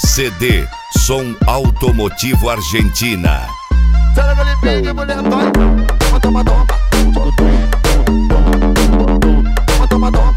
CD Som Automotivo Argentina. Será que ele mulher vai? Toma, toma, toma, toma, toma,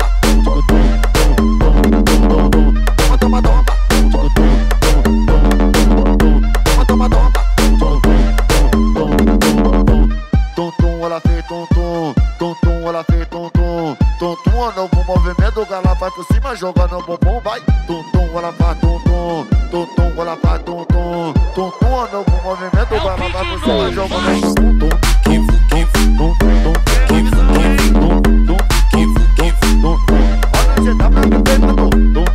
ela fez tum-tum, tum-tum, ela fez tum-tum, tum-tum, o novo movimento, ela vai por cima, jogando o bumbum, vai, tum-tum, ela faz tum-tum, tum-tum, ela faz tum-tum, tum-tum, o novo movimento, ela vai por cima, jogando o bumbum, olha você tá pra me ver,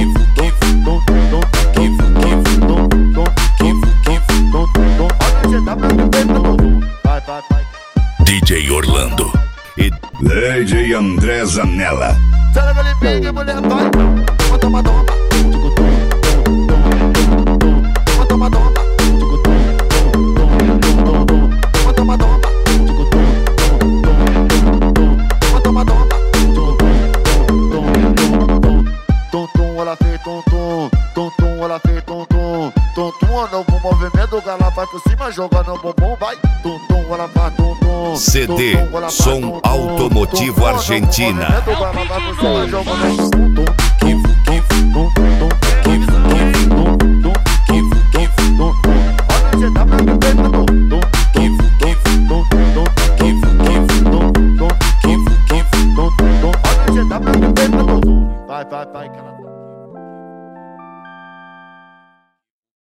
vai, vai, vai. DJ Orlando e DJ André Zanella. Será que ele pega mulher vai? Toma, toma, toma, toma, toma, toma, tum-tum, ela fez tum-tum, tum-tum, ela fez tum-tum, tum-tum, o novo movimento, ela vai por cima, jogando o bumbum, vai, tum-tum, ela faz tum-tum, CD Som Automotivo Argentina. ela vai por cima, jogando o bumbum.